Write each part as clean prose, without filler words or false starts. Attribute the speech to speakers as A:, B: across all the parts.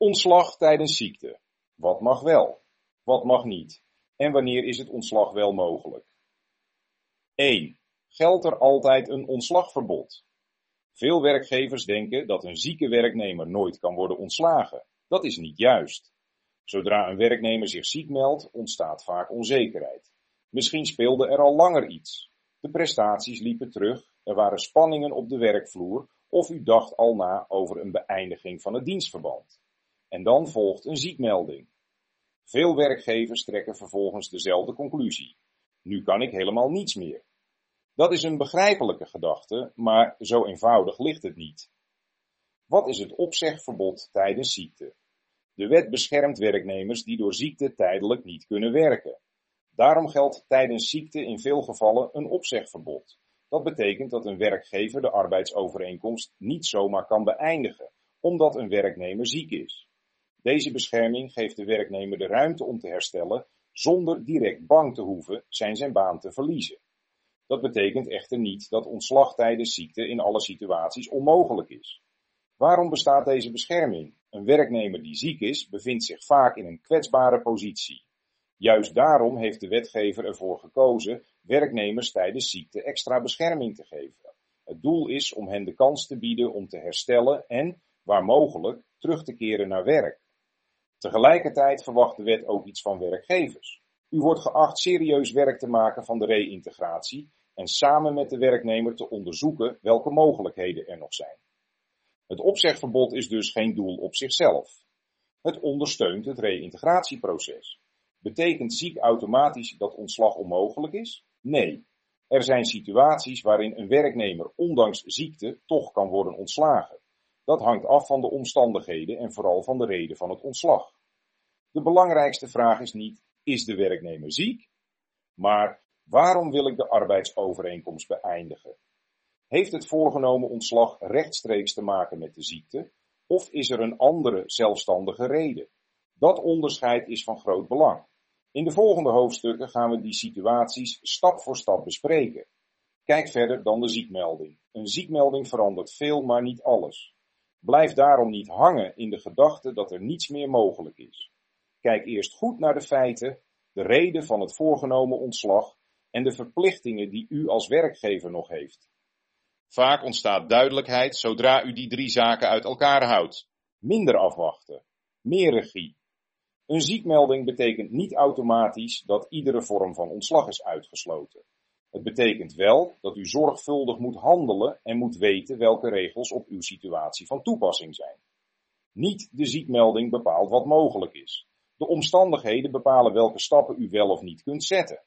A: Ontslag tijdens ziekte. Wat mag wel? Wat mag niet? En wanneer is het ontslag wel mogelijk? 1. Geldt er altijd een ontslagverbod? Veel werkgevers denken dat een zieke werknemer nooit kan worden ontslagen. Dat is niet juist. Zodra een werknemer zich ziek meldt, ontstaat vaak onzekerheid. Misschien speelde er al langer iets. De prestaties liepen terug, er waren spanningen op de werkvloer of u dacht al na over een beëindiging van het dienstverband. En dan volgt een ziekmelding. Veel werkgevers trekken vervolgens dezelfde conclusie. Nu kan ik helemaal niets meer. Dat is een begrijpelijke gedachte, maar zo eenvoudig ligt het niet. Wat is het opzegverbod tijdens ziekte? De wet beschermt werknemers die door ziekte tijdelijk niet kunnen werken. Daarom geldt tijdens ziekte in veel gevallen een opzegverbod. Dat betekent dat een werkgever de arbeidsovereenkomst niet zomaar kan beëindigen, omdat een werknemer ziek is. Deze bescherming geeft de werknemer de ruimte om te herstellen, zonder direct bang te hoeven zijn baan te verliezen. Dat betekent echter niet dat ontslag tijdens ziekte in alle situaties onmogelijk is. Waarom bestaat deze bescherming? Een werknemer die ziek is, bevindt zich vaak in een kwetsbare positie. Juist daarom heeft de wetgever ervoor gekozen werknemers tijdens ziekte extra bescherming te geven. Het doel is om hen de kans te bieden om te herstellen en, waar mogelijk, terug te keren naar werk. Tegelijkertijd verwacht de wet ook iets van werkgevers. U wordt geacht serieus werk te maken van de reïntegratie en samen met de werknemer te onderzoeken welke mogelijkheden er nog zijn. Het opzegverbod is dus geen doel op zichzelf. Het ondersteunt het reïntegratieproces. Betekent ziek automatisch dat ontslag onmogelijk is? Nee. Er zijn situaties waarin een werknemer ondanks ziekte toch kan worden ontslagen. Dat hangt af van de omstandigheden en vooral van de reden van het ontslag. De belangrijkste vraag is niet, is de werknemer ziek? Maar waarom wil ik de arbeidsovereenkomst beëindigen? Heeft het voorgenomen ontslag rechtstreeks te maken met de ziekte? Of is er een andere zelfstandige reden? Dat onderscheid is van groot belang. In de volgende hoofdstukken gaan we die situaties stap voor stap bespreken. Kijk verder dan de ziekmelding. Een ziekmelding verandert veel, maar niet alles. Blijf daarom niet hangen in de gedachte dat er niets meer mogelijk is. Kijk eerst goed naar de feiten, de reden van het voorgenomen ontslag en de verplichtingen die u als werkgever nog heeft. Vaak ontstaat duidelijkheid zodra u die 3 zaken uit elkaar houdt. Minder afwachten, meer regie. Een ziekmelding betekent niet automatisch dat iedere vorm van ontslag is uitgesloten. Het betekent wel dat u zorgvuldig moet handelen en moet weten welke regels op uw situatie van toepassing zijn. Niet de ziekmelding bepaalt wat mogelijk is. De omstandigheden bepalen welke stappen u wel of niet kunt zetten.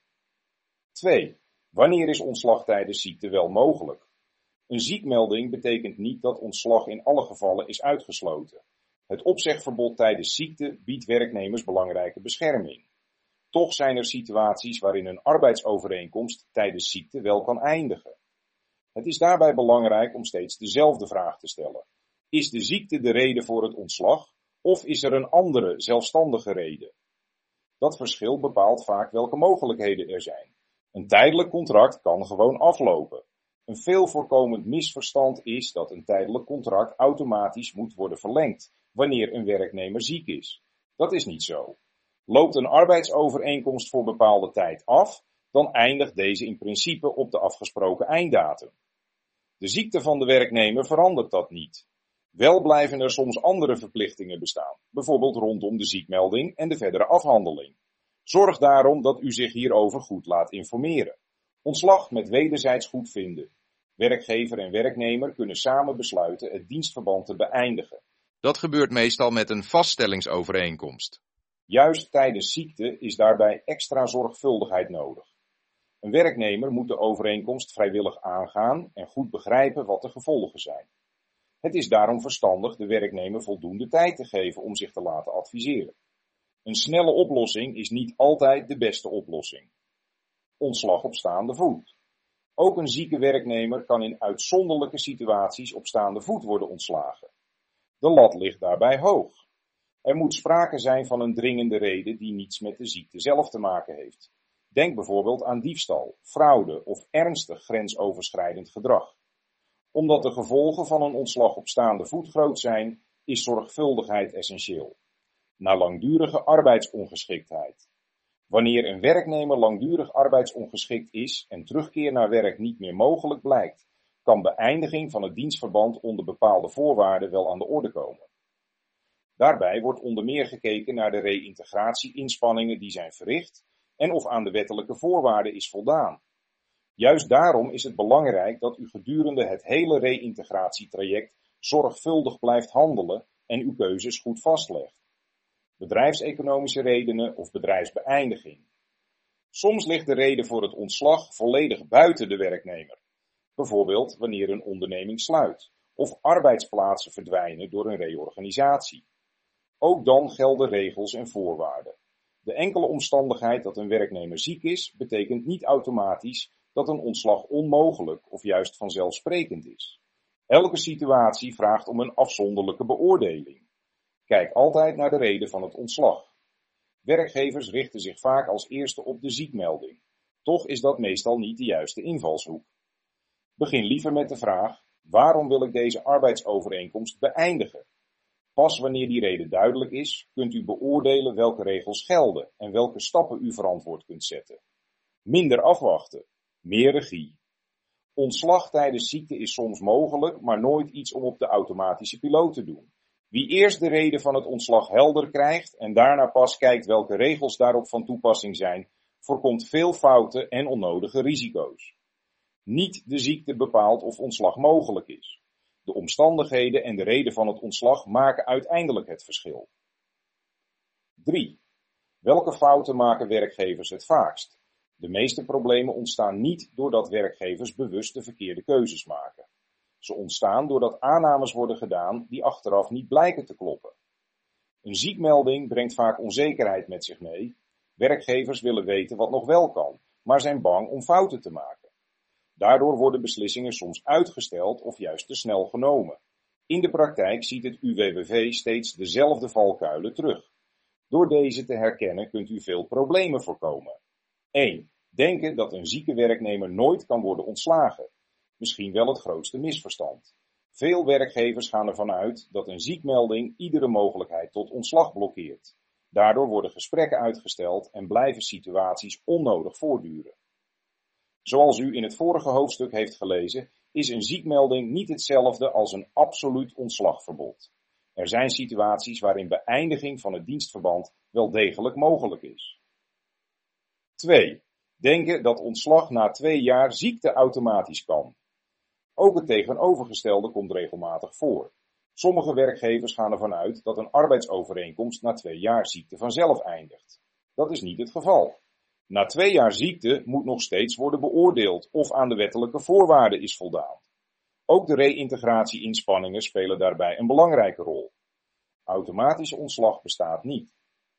A: 2. Wanneer is ontslag tijdens ziekte wel mogelijk? Een ziekmelding betekent niet dat ontslag in alle gevallen is uitgesloten. Het opzegverbod tijdens ziekte biedt werknemers belangrijke bescherming. Toch zijn er situaties waarin een arbeidsovereenkomst tijdens ziekte wel kan eindigen. Het is daarbij belangrijk om steeds dezelfde vraag te stellen. Is de ziekte de reden voor het ontslag of is er een andere zelfstandige reden? Dat verschil bepaalt vaak welke mogelijkheden er zijn. Een tijdelijk contract kan gewoon aflopen. Een veel voorkomend misverstand is dat een tijdelijk contract automatisch moet worden verlengd wanneer een werknemer ziek is. Dat is niet zo. Loopt een arbeidsovereenkomst voor bepaalde tijd af, dan eindigt deze in principe op de afgesproken einddatum. De ziekte van de werknemer verandert dat niet. Wel blijven er soms andere verplichtingen bestaan, bijvoorbeeld rondom de ziekmelding en de verdere afhandeling. Zorg daarom dat u zich hierover goed laat informeren. Ontslag met wederzijds goedvinden. Werkgever en werknemer kunnen samen besluiten het dienstverband te beëindigen.
B: Dat gebeurt meestal met een vaststellingsovereenkomst.
A: Juist tijdens ziekte is daarbij extra zorgvuldigheid nodig. Een werknemer moet de overeenkomst vrijwillig aangaan en goed begrijpen wat de gevolgen zijn. Het is daarom verstandig de werknemer voldoende tijd te geven om zich te laten adviseren. Een snelle oplossing is niet altijd de beste oplossing. Ontslag op staande voet. Ook een zieke werknemer kan in uitzonderlijke situaties op staande voet worden ontslagen. De lat ligt daarbij hoog. Er moet sprake zijn van een dringende reden die niets met de ziekte zelf te maken heeft. Denk bijvoorbeeld aan diefstal, fraude of ernstig grensoverschrijdend gedrag. Omdat de gevolgen van een ontslag op staande voet groot zijn, is zorgvuldigheid essentieel. Na langdurige arbeidsongeschiktheid. Wanneer een werknemer langdurig arbeidsongeschikt is en terugkeer naar werk niet meer mogelijk blijkt, kan beëindiging van het dienstverband onder bepaalde voorwaarden wel aan de orde komen. Daarbij wordt onder meer gekeken naar de reïntegratie-inspanningen die zijn verricht en of aan de wettelijke voorwaarden is voldaan. Juist daarom is het belangrijk dat u gedurende het hele reïntegratietraject zorgvuldig blijft handelen en uw keuzes goed vastlegt. Bedrijfseconomische redenen of bedrijfsbeëindiging. Soms ligt de reden voor het ontslag volledig buiten de werknemer. Bijvoorbeeld wanneer een onderneming sluit of arbeidsplaatsen verdwijnen door een reorganisatie. Ook dan gelden regels en voorwaarden. De enkele omstandigheid dat een werknemer ziek is, betekent niet automatisch dat een ontslag onmogelijk of juist vanzelfsprekend is. Elke situatie vraagt om een afzonderlijke beoordeling. Kijk altijd naar de reden van het ontslag. Werkgevers richten zich vaak als eerste op de ziekmelding. Toch is dat meestal niet de juiste invalshoek. Begin liever met de vraag: waarom wil ik deze arbeidsovereenkomst beëindigen? Pas wanneer die reden duidelijk is, kunt u beoordelen welke regels gelden en welke stappen u verantwoord kunt zetten. Minder afwachten, meer regie. Ontslag tijdens ziekte is soms mogelijk, maar nooit iets om op de automatische piloot te doen. Wie eerst de reden van het ontslag helder krijgt en daarna pas kijkt welke regels daarop van toepassing zijn, voorkomt veel fouten en onnodige risico's. Niet de ziekte bepaalt of ontslag mogelijk is. De omstandigheden en de reden van het ontslag maken uiteindelijk het verschil. 3. Welke fouten maken werkgevers het vaakst? De meeste problemen ontstaan niet doordat werkgevers bewust de verkeerde keuzes maken. Ze ontstaan doordat aannames worden gedaan die achteraf niet blijken te kloppen. Een ziekmelding brengt vaak onzekerheid met zich mee. Werkgevers willen weten wat nog wel kan, maar zijn bang om fouten te maken. Daardoor worden beslissingen soms uitgesteld of juist te snel genomen. In de praktijk ziet het UWWV steeds dezelfde valkuilen terug. Door deze te herkennen kunt u veel problemen voorkomen. 1. Denken dat een zieke werknemer nooit kan worden ontslagen. Misschien wel het grootste misverstand. Veel werkgevers gaan ervan uit dat een ziekmelding iedere mogelijkheid tot ontslag blokkeert. Daardoor worden gesprekken uitgesteld en blijven situaties onnodig voortduren. Zoals u in het vorige hoofdstuk heeft gelezen, is een ziekmelding niet hetzelfde als een absoluut ontslagverbod. Er zijn situaties waarin beëindiging van het dienstverband wel degelijk mogelijk is. 2. Denken dat ontslag na 2 jaar ziekte automatisch kan. Ook het tegenovergestelde komt regelmatig voor. Sommige werkgevers gaan ervan uit dat een arbeidsovereenkomst na 2 jaar ziekte vanzelf eindigt. Dat is niet het geval. Na 2 jaar ziekte moet nog steeds worden beoordeeld of aan de wettelijke voorwaarden is voldaan. Ook de reïntegratie-inspanningen spelen daarbij een belangrijke rol. Automatisch ontslag bestaat niet.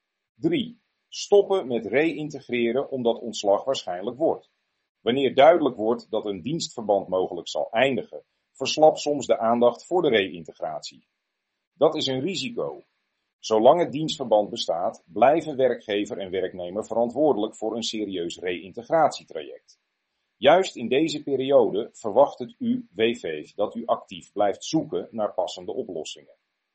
A: 3. Stoppen met reïntegreren omdat ontslag waarschijnlijk wordt. Wanneer duidelijk wordt dat een dienstverband mogelijk zal eindigen, verslapt soms de aandacht voor de reïntegratie. Dat is een risico. Zolang het dienstverband bestaat, blijven werkgever en werknemer verantwoordelijk voor een serieus reïntegratietraject. Juist in deze periode verwacht het UWV dat u actief blijft zoeken naar passende oplossingen.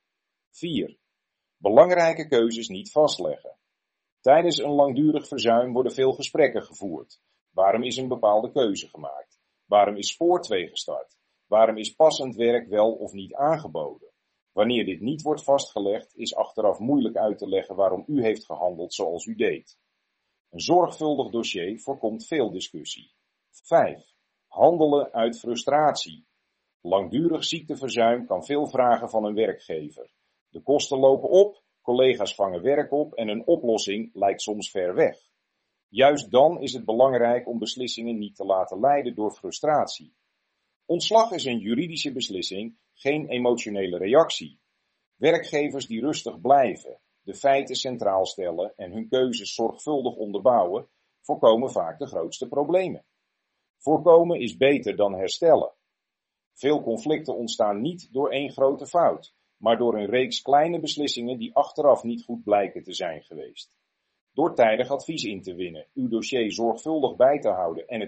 A: 4. Belangrijke keuzes niet vastleggen. Tijdens een langdurig verzuim worden veel gesprekken gevoerd. Waarom is een bepaalde keuze gemaakt? Waarom is spoor 2 gestart? Waarom is passend werk wel of niet aangeboden? Wanneer dit niet wordt vastgelegd, is achteraf moeilijk uit te leggen waarom u heeft gehandeld zoals u deed. Een zorgvuldig dossier voorkomt veel discussie. 5. Handelen uit frustratie. Langdurig ziekteverzuim kan veel vragen van een werkgever. De kosten lopen op, collega's vangen werk op en een oplossing lijkt soms ver weg. Juist dan is het belangrijk om beslissingen niet te laten leiden door frustratie. Ontslag is een juridische beslissing, geen emotionele reactie. Werkgevers die rustig blijven, de feiten centraal stellen en hun keuzes zorgvuldig onderbouwen, voorkomen vaak de grootste problemen. Voorkomen is beter dan herstellen. Veel conflicten ontstaan niet door één grote fout, maar door een reeks kleine beslissingen die achteraf niet goed blijken te zijn geweest. Door tijdig advies in te winnen, uw dossier zorgvuldig bij te houden en het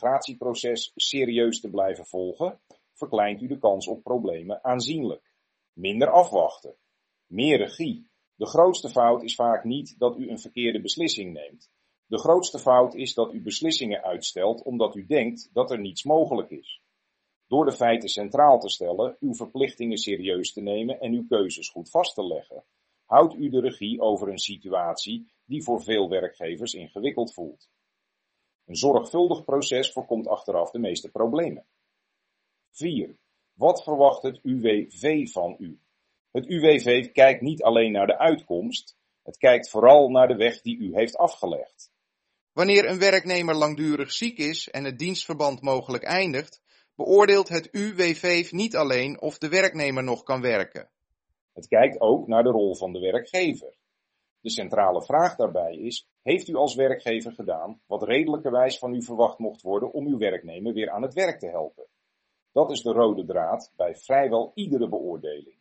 A: reïntegratieproces serieus te blijven volgen, verkleint u de kans op problemen aanzienlijk. Minder afwachten. Meer regie. De grootste fout is vaak niet dat u een verkeerde beslissing neemt. De grootste fout is dat u beslissingen uitstelt omdat u denkt dat er niets mogelijk is. Door de feiten centraal te stellen, uw verplichtingen serieus te nemen en uw keuzes goed vast te leggen, houdt u de regie over een situatie die voor veel werkgevers ingewikkeld voelt. Een zorgvuldig proces voorkomt achteraf de meeste problemen. 4. Wat verwacht het UWV van u? Het UWV kijkt niet alleen naar de uitkomst, het kijkt vooral naar de weg die u heeft afgelegd.
B: Wanneer een werknemer langdurig ziek is en het dienstverband mogelijk eindigt, beoordeelt het UWV niet alleen of de werknemer nog kan werken.
A: Het kijkt ook naar de rol van de werkgever. De centrale vraag daarbij is, heeft u als werkgever gedaan wat redelijkerwijs van u verwacht mocht worden om uw werknemer weer aan het werk te helpen? Dat is de rode draad bij vrijwel iedere beoordeling.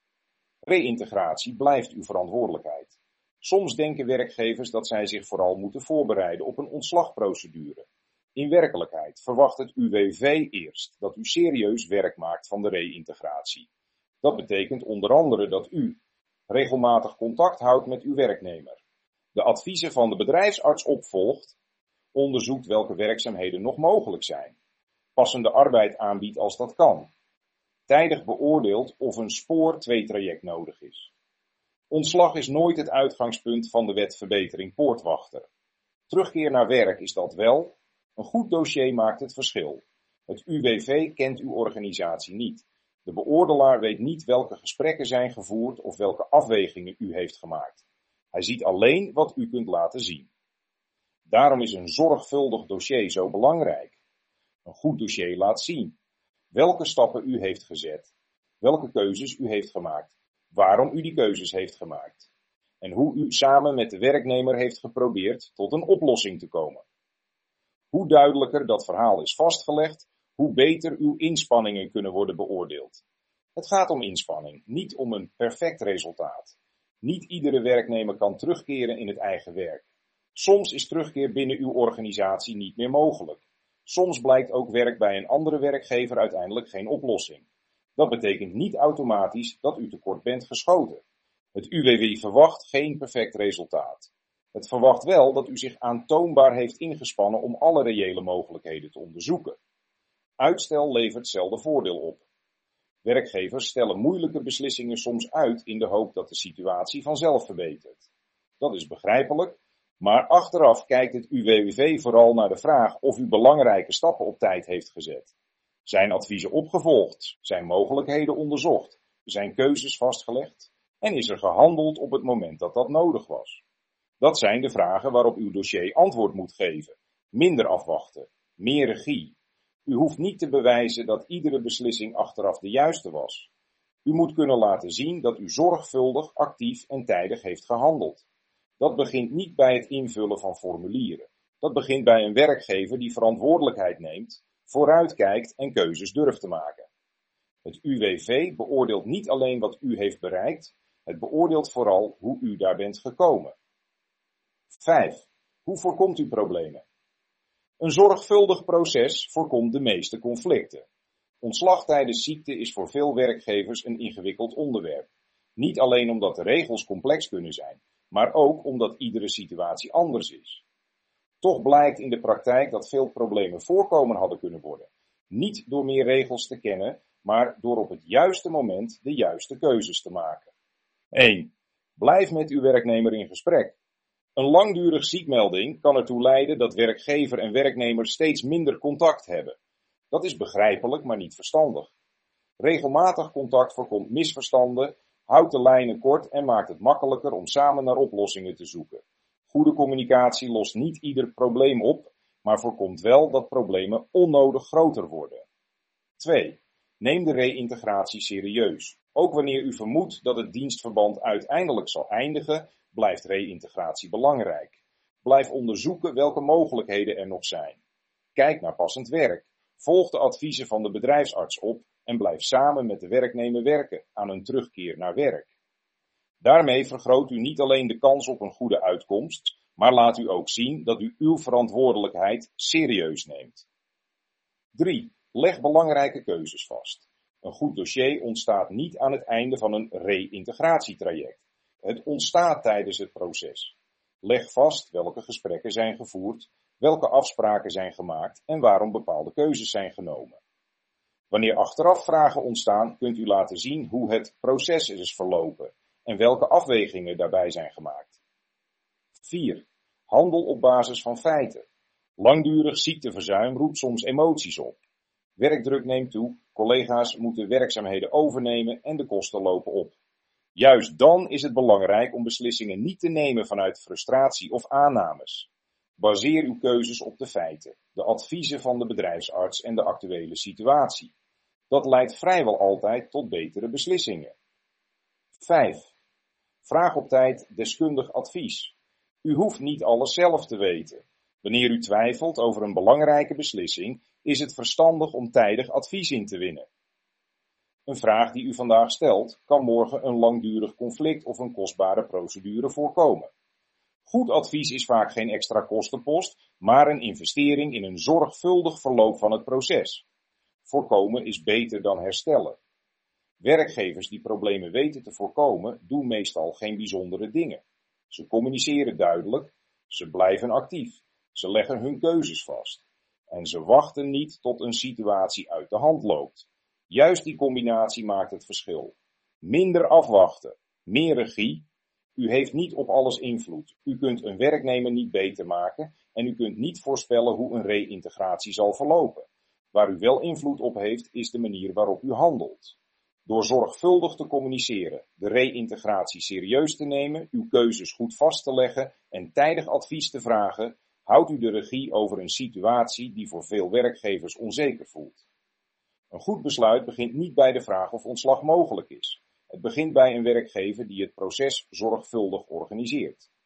A: Reïntegratie blijft uw verantwoordelijkheid. Soms denken werkgevers dat zij zich vooral moeten voorbereiden op een ontslagprocedure. In werkelijkheid verwacht het UWV eerst dat u serieus werk maakt van de reïntegratie. Dat betekent onder andere dat u regelmatig contact houdt met uw werknemer, de adviezen van de bedrijfsarts opvolgt, onderzoekt welke werkzaamheden nog mogelijk zijn, passende arbeid aanbiedt als dat kan, tijdig beoordeelt of een spoor-2-traject nodig is. Ontslag is nooit het uitgangspunt van de wet verbetering poortwachter. Terugkeer naar werk is dat wel. Een goed dossier maakt het verschil. Het UWV kent uw organisatie niet. De beoordelaar weet niet welke gesprekken zijn gevoerd of welke afwegingen u heeft gemaakt. Hij ziet alleen wat u kunt laten zien. Daarom is een zorgvuldig dossier zo belangrijk. Een goed dossier laat zien welke stappen u heeft gezet, welke keuzes u heeft gemaakt, waarom u die keuzes heeft gemaakt en hoe u samen met de werknemer heeft geprobeerd tot een oplossing te komen. Hoe duidelijker dat verhaal is vastgelegd, hoe beter uw inspanningen kunnen worden beoordeeld. Het gaat om inspanning, niet om een perfect resultaat. Niet iedere werknemer kan terugkeren in het eigen werk. Soms is terugkeer binnen uw organisatie niet meer mogelijk. Soms blijkt ook werk bij een andere werkgever uiteindelijk geen oplossing. Dat betekent niet automatisch dat u tekort bent geschoten. Het UWV verwacht geen perfect resultaat. Het verwacht wel dat u zich aantoonbaar heeft ingespannen om alle reële mogelijkheden te onderzoeken. Uitstel levert zelden voordeel op. Werkgevers stellen moeilijke beslissingen soms uit in de hoop dat de situatie vanzelf verbetert. Dat is begrijpelijk, maar achteraf kijkt het UWV vooral naar de vraag of u belangrijke stappen op tijd heeft gezet. Zijn adviezen opgevolgd? Zijn mogelijkheden onderzocht? Zijn keuzes vastgelegd? En is er gehandeld op het moment dat dat nodig was? Dat zijn de vragen waarop uw dossier antwoord moet geven. Minder afwachten, meer regie. U hoeft niet te bewijzen dat iedere beslissing achteraf de juiste was. U moet kunnen laten zien dat u zorgvuldig, actief en tijdig heeft gehandeld. Dat begint niet bij het invullen van formulieren. Dat begint bij een werkgever die verantwoordelijkheid neemt, vooruitkijkt en keuzes durft te maken. Het UWV beoordeelt niet alleen wat u heeft bereikt, het beoordeelt vooral hoe u daar bent gekomen. 5. Hoe voorkomt u problemen? Een zorgvuldig proces voorkomt de meeste conflicten. Ontslag tijdens ziekte is voor veel werkgevers een ingewikkeld onderwerp. Niet alleen omdat de regels complex kunnen zijn, maar ook omdat iedere situatie anders is. Toch blijkt in de praktijk dat veel problemen voorkomen hadden kunnen worden. Niet door meer regels te kennen, maar door op het juiste moment de juiste keuzes te maken. 1. Blijf met uw werknemer in gesprek. Een langdurig ziekmelding kan ertoe leiden dat werkgever en werknemer steeds minder contact hebben. Dat is begrijpelijk, maar niet verstandig. Regelmatig contact voorkomt misverstanden, houdt de lijnen kort en maakt het makkelijker om samen naar oplossingen te zoeken. Goede communicatie lost niet ieder probleem op, maar voorkomt wel dat problemen onnodig groter worden. 2. Neem de reïntegratie serieus. Ook wanneer u vermoedt dat het dienstverband uiteindelijk zal eindigen, blijft reïntegratie belangrijk. Blijf onderzoeken welke mogelijkheden er nog zijn. Kijk naar passend werk. Volg de adviezen van de bedrijfsarts op en blijf samen met de werknemer werken aan een terugkeer naar werk. Daarmee vergroot u niet alleen de kans op een goede uitkomst, maar laat u ook zien dat u uw verantwoordelijkheid serieus neemt. 3. Leg belangrijke keuzes vast. Een goed dossier ontstaat niet aan het einde van een reïntegratietraject. Het ontstaat tijdens het proces. Leg vast welke gesprekken zijn gevoerd, welke afspraken zijn gemaakt en waarom bepaalde keuzes zijn genomen. Wanneer achteraf vragen ontstaan, kunt u laten zien hoe het proces is verlopen en welke afwegingen daarbij zijn gemaakt. 4. Handel op basis van feiten. Langdurig ziekteverzuim roept soms emoties op. Werkdruk neemt toe, collega's moeten werkzaamheden overnemen en de kosten lopen op. Juist dan is het belangrijk om beslissingen niet te nemen vanuit frustratie of aannames. Baseer uw keuzes op de feiten, de adviezen van de bedrijfsarts en de actuele situatie. Dat leidt vrijwel altijd tot betere beslissingen. 5. Vraag op tijd deskundig advies. U hoeft niet alles zelf te weten. Wanneer u twijfelt over een belangrijke beslissing, is het verstandig om tijdig advies in te winnen. Een vraag die u vandaag stelt, kan morgen een langdurig conflict of een kostbare procedure voorkomen. Goed advies is vaak geen extra kostenpost, maar een investering in een zorgvuldig verloop van het proces. Voorkomen is beter dan herstellen. Werkgevers die problemen weten te voorkomen, doen meestal geen bijzondere dingen. Ze communiceren duidelijk, ze blijven actief, ze leggen hun keuzes vast. En ze wachten niet tot een situatie uit de hand loopt. Juist die combinatie maakt het verschil. Minder afwachten, meer regie. U heeft niet op alles invloed. U kunt een werknemer niet beter maken en u kunt niet voorspellen hoe een reïntegratie zal verlopen. Waar u wel invloed op heeft, is de manier waarop u handelt. Door zorgvuldig te communiceren, de reïntegratie serieus te nemen, uw keuzes goed vast te leggen en tijdig advies te vragen, houdt u de regie over een situatie die voor veel werkgevers onzeker voelt. Een goed besluit begint niet bij de vraag of ontslag mogelijk is. Het begint bij een werkgever die het proces zorgvuldig organiseert.